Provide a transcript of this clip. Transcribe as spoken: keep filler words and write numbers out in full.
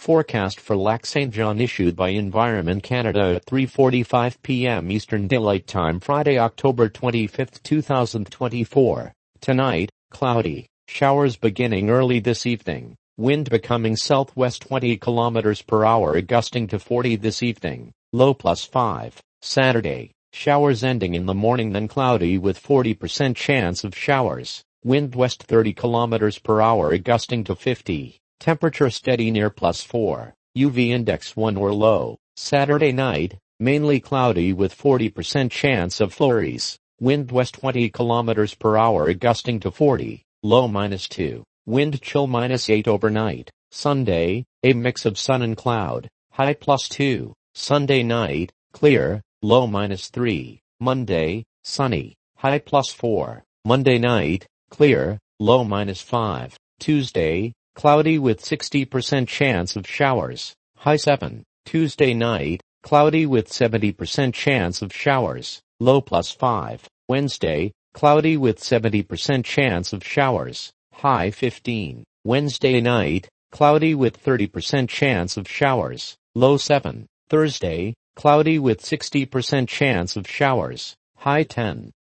Forecast for Lac Saint Jean issued by Environment Canada at three forty-five p m Eastern Daylight Time Friday, October twenty-fifth, two thousand twenty-four. Tonight, cloudy. Showers beginning early this evening. Wind becoming southwest twenty kilometers per hour gusting to forty this evening. Low plus five. Saturday. Showers ending in the morning then cloudy with forty percent chance of showers. Wind west thirty kilometers per hour gusting to fifty. Temperature steady near plus four. U V index one or low. Saturday night, mainly cloudy with forty percent chance of flurries. Wind west twenty kilometers per hour gusting to forty. Low minus two. Wind chill minus eight overnight. Sunday, a mix of sun and cloud. High plus two. Sunday night, clear, low minus three. Monday, sunny. High plus four. Monday night, clear, low minus five. Tuesday, cloudy with sixty percent chance of showers. High seven. Tuesday night, cloudy with seventy percent chance of showers. Low plus five. Wednesday, cloudy with seventy percent chance of showers. High fifteen. Wednesday night, cloudy with thirty percent chance of showers. Low seven. Thursday, cloudy with sixty percent chance of showers. High ten.